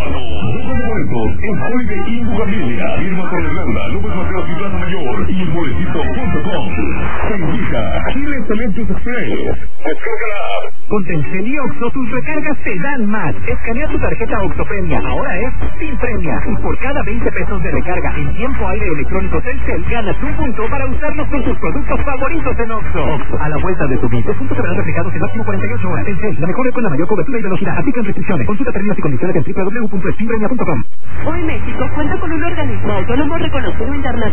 sábado. 12 de boletos en Holiday Inn Bugambilia, Irma Torreslanda, López Mateos y Plaza Mayor y en boletito.com. Se indica Chile Selectus Express. Descárgala. Con Telcel y Oxxo tus recargas te dan más. Escanea tu tarjeta Oxxo Premia, ahora es sin premia. Y por cada 20 pesos de recarga en tiempo aire electrónico Telcel, ganas un punto para usarlos con tus productos favoritos en Oxxo. Oxxo, a la vuelta de tu vida. Los puntos serán reflejados en máximo 48 horas. Telcel, la mejor red con la mayor cobertura y velocidad. Aplican restricciones. Consulta términos y condiciones en www.espinpremia.com. Hoy México cuenta con un organismo autónomo reconocido internacionalmente